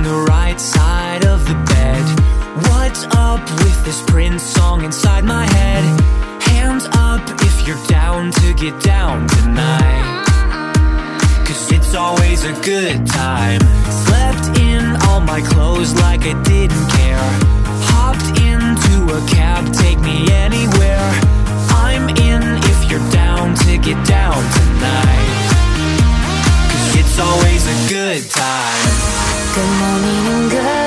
the right side of the bed. What's up with this Prince song inside my head? Hands up if you're down to get down tonight, 'cause it's always a good time. Slept in all my clothes like I didn't care. Hopped into a cab, take me anywhere. I'm in if you're down to get down tonight, 'cause it's always a good time. Good morning and good